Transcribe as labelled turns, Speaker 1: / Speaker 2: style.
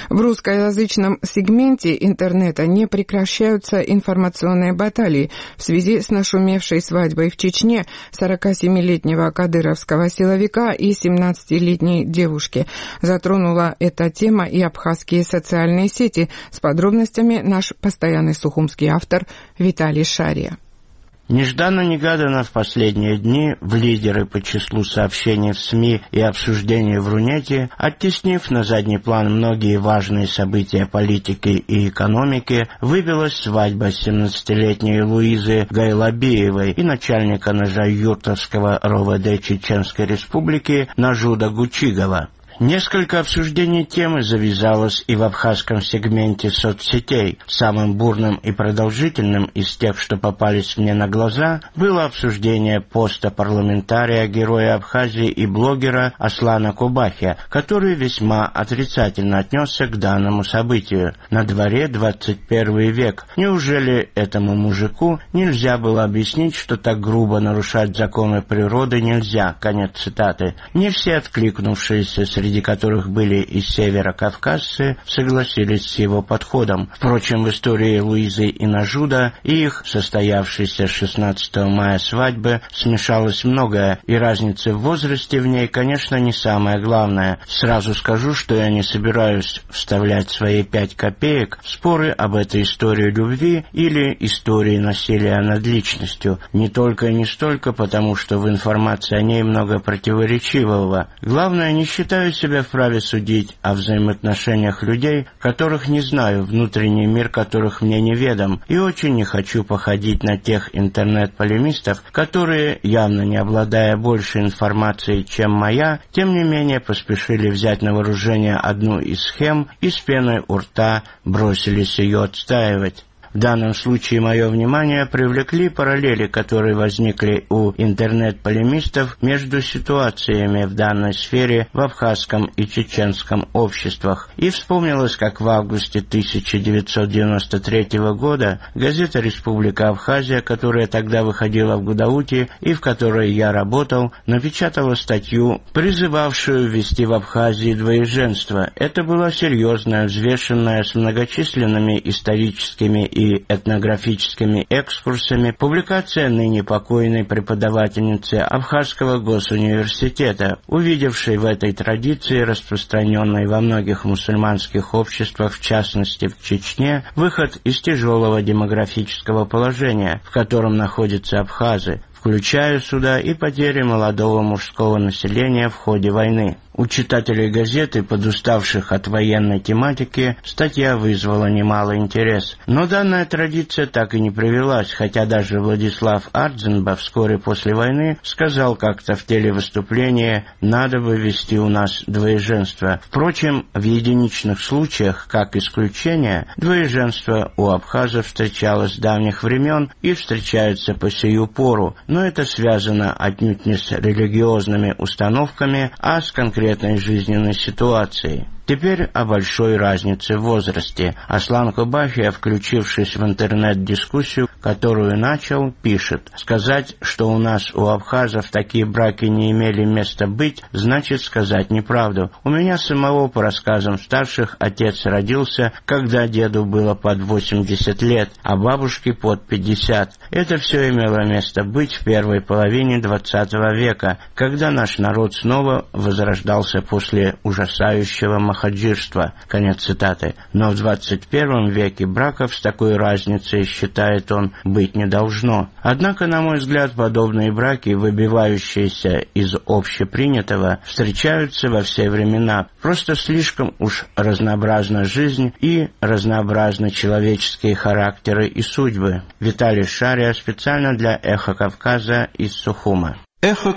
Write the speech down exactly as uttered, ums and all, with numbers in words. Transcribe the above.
Speaker 1: В русскоязычном сегменте интернета не прекращаются информационные баталии в связи с нашумевшей свадьбой в Чечне сорокасемилетнего кадыровского силовика и семнадцатилетней девушки. Затронула эта тема и абхазские социальные сети. С подробностями наш постоянный сухумский автор Виталий Шария.
Speaker 2: Нежданно-негаданно в последние дни в лидеры по числу сообщений в СМИ и обсуждений в Рунете, оттеснив на задний план многие важные события политики и экономики, выбилась свадьба семнадцатилетней Луизы Гайлабеевой и начальника Нажай-Юртовского РОВД Чеченской Республики Нажуда Гучигова. Несколько обсуждений темы завязалось и в абхазском сегменте соцсетей. Самым бурным и продолжительным из тех, что попались мне на глаза, было обсуждение поста парламентария, героя Абхазии и блогера Аслана Кубахи, который весьма отрицательно отнесся к данному событию. На дворе двадцать первый век. Неужели этому мужику нельзя было объяснить, что так грубо нарушать законы природы нельзя? Конец цитаты. Не все откликнувшиеся среди среди которых были и северокавказцы, согласились с его подходом. Впрочем, в истории Луизы и Нажуда и их состоявшейся шестнадцатого мая свадьбы смешалось многое, и разница в возрасте в ней, конечно, не самое главное. Сразу скажу, что я не собираюсь вставлять свои пять копеек в споры об этой истории любви или истории насилия над личностью. Не только и не столько потому, что в информации о ней много противоречивого. Главное, не считаю себя вправе судить о взаимоотношениях людей, которых не знаю, внутренний мир которых мне неведом, и очень не хочу походить на тех интернет-полемистов, которые, явно не обладая большей информацией, чем моя, тем не менее поспешили взять на вооружение одну из схем и с пеной у рта бросились ее отстаивать. В данном случае мое внимание привлекли параллели, которые возникли у интернет-полемистов между ситуациями в данной сфере в абхазском и чеченском обществах. И вспомнилось, как в августе тысяча девятьсот девяносто третьего года газета «Республика Абхазия», которая тогда выходила в Гудауте и в которой я работал, напечатала статью, призывавшую ввести в Абхазии двоеженство. Это была серьезная, взвешенная, с многочисленными историческими и и этнографическими экскурсами публикация ныне покойной преподавательницы Абхазского госуниверситета, увидевшей в этой традиции, распространенной во многих мусульманских обществах, в частности в Чечне, выход из тяжелого демографического положения, в котором находятся абхазы, включая сюда и потери молодого мужского населения в ходе войны. У читателей газеты, подуставших от военной тематики, статья вызвала немалый интерес. Но данная традиция так и не привелась, хотя даже Владислав Ардзенба вскоре после войны сказал как-то в телевыступлении: «Надо бы ввести у нас двоеженство». Впрочем, в единичных случаях, как исключение, двоеженство у абхазов встречалось с давних времен и встречается по сию пору, но это связано отнюдь не с религиозными установками, а с конкретными жизненной ситуации. Теперь о большой разнице в возрасте. Аслан Кубахи, включившись в интернет-дискуссию, которую начал, пишет: «Сказать, что у нас, у абхазов, такие браки не имели места быть, значит сказать неправду. У меня самого, по рассказам старших, отец родился, когда деду было под восемьдесят лет, а бабушке под пятьдесят. Это все имело место быть в первой половине двадцатого века, когда наш народ снова возрождался после ужасающего маханаджирства». Конец цитаты. Но в двадцать первом веке браков с такой разницей, считает он, быть не должно. Однако, на мой взгляд, подобные браки, выбивающиеся из общепринятого, встречаются во все времена. Просто слишком уж разнообразна жизнь и разнообразны человеческие характеры и судьбы. Виталий Шария, специально для «Эхо Кавказа» из Сухума. Эхо